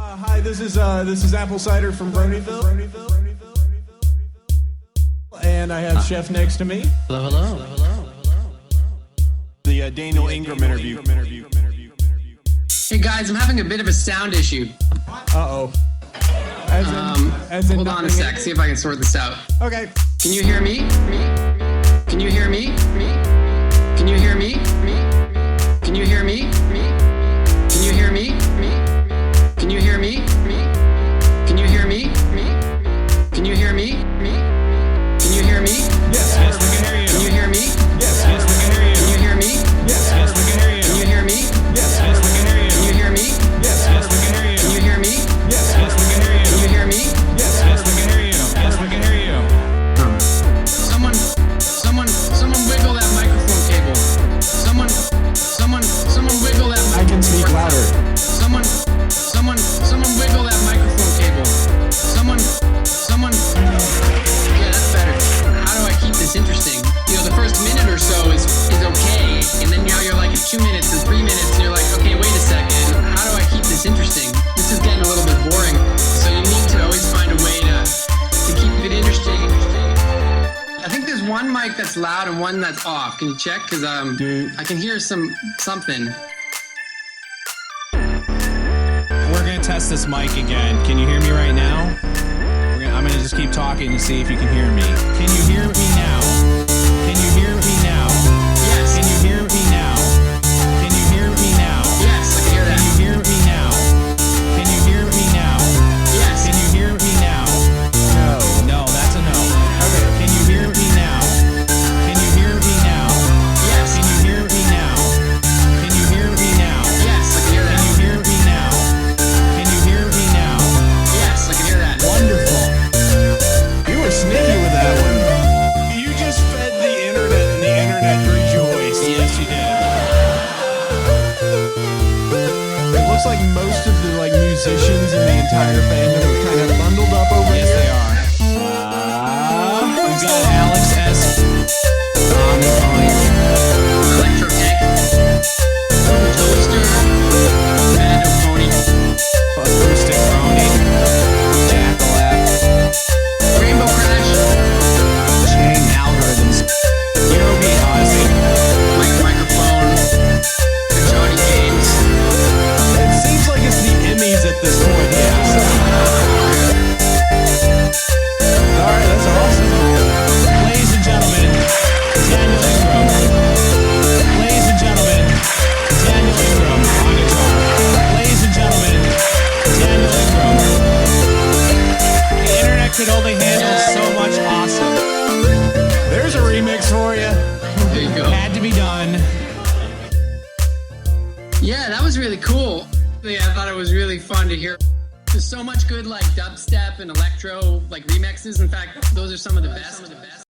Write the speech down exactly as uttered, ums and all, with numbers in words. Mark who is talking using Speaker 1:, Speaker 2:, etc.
Speaker 1: Uh, hi, this is uh, this is Apple Cider from Bronyville, and I have Chef next to me.
Speaker 2: Hello, hello, hello, hello.
Speaker 1: The uh, Daniel Ingram interview.
Speaker 3: Hey guys, I'm having a bit of a sound issue.
Speaker 1: Uh oh. As in,
Speaker 3: Um,
Speaker 1: as in
Speaker 3: hold on a
Speaker 1: nothing-
Speaker 3: sec, see if I can sort this out.
Speaker 1: Okay.
Speaker 3: Can you hear me? Me? Can you hear me? Me? Can you hear me? Me? Can you hear me? Me? Can you hear me? Me? Can you hear me? Me? Can you hear me? Me? Can you hear me? Me? Can you hear me?
Speaker 1: Yes, yes, we can hear you.
Speaker 3: Can you hear me?
Speaker 1: Yes, yes, we can hear you.
Speaker 3: Can you hear me?
Speaker 1: Yes, yes, we can hear you.
Speaker 3: Can you hear me?
Speaker 1: Yes, yes, we can hear you.
Speaker 3: Can you hear me?
Speaker 1: Yes, yes, we can hear you.
Speaker 3: Can you hear me?
Speaker 1: Yes, yes, we can hear you.
Speaker 3: Can you hear me?
Speaker 1: Yes, yes, we can hear you. Yes, we can hear you.
Speaker 3: Someone, someone, someone wiggle that microphone cable. Someone, someone, someone wiggle that.
Speaker 1: I can speak louder.
Speaker 3: Someone, someone, someone wiggle that microphone cable. Someone, someone. Yeah, that's better. How do I keep this interesting? You know, the first minute or so is is okay, and then now you're like at two minutes and three minutes, and you're like, okay, wait a second. How do I keep this interesting? This is getting a little bit boring. So you need to always find a way to to keep it interesting. I think there's one mic that's loud and one that's off. Can you check? Cause um,
Speaker 1: Dude.
Speaker 3: I can hear some something.
Speaker 4: We're gonna test this mic again. Can you hear me right now? We're gonna, I'm gonna just keep talking to see if you can hear me. Can you hear me now? Can you hear me now?
Speaker 3: Yes.
Speaker 4: Can you hear me now? Can you hear me now?
Speaker 3: Yes, I can hear
Speaker 4: Can
Speaker 3: that.
Speaker 4: you hear me now? Can you hear me now?
Speaker 3: Yes.
Speaker 4: Can you hear me now?
Speaker 1: No.
Speaker 4: No, that's a no.
Speaker 1: Okay.
Speaker 4: Can you hear me now? Can you hear me now?
Speaker 3: Yes.
Speaker 4: Can you hear me now? Can you hear me now?
Speaker 3: Yes, I can hear
Speaker 4: Can
Speaker 3: that.
Speaker 4: you hear me now? Can you hear me now?
Speaker 3: Yes, I can hear that.
Speaker 4: Wonderful.
Speaker 1: You were sneaky with that one. You just fed the internet and the internet rejoiced.
Speaker 4: Yes, you did.
Speaker 1: It looks like most of the like musicians in the entire fandom are kind of bundled up over
Speaker 4: Yes,
Speaker 1: here.
Speaker 4: they are.
Speaker 1: Uh,
Speaker 4: We've got Alex S. on the
Speaker 3: Electro tank. Toaster. Random pony.
Speaker 4: acoustic Brony, Jackalap,
Speaker 3: Rainbow Crash.
Speaker 4: chain algorithms, Eurobeat Odyssey.
Speaker 3: Mic microphone. The Johnny James.
Speaker 1: it seems like it's the Emmys at this point. Yeah. All right, that's awesome.
Speaker 4: Ladies and gentlemen, Daniel Ingram. Ladies and gentlemen, Daniel Ingram on guitar. Ladies and gentlemen, Daniel Ingram. The internet could only handle so much awesome.
Speaker 1: There's a remix for you.
Speaker 3: There you go.
Speaker 4: Had to be done.
Speaker 3: Yeah, that was really cool. Yeah, I thought it was really fun to hear. There's so much good like dubstep and electro like remixes. In fact, those are some of the best.